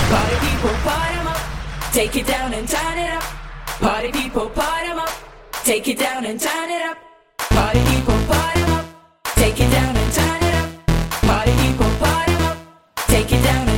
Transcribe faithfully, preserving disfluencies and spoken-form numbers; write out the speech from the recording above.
Party people, bottom up. Take it down and turn it up. Party people, bottom up. Take it down and turn it up. Party people, bottom up. Take it down and turn it up. Party people, bottom up. Take it down.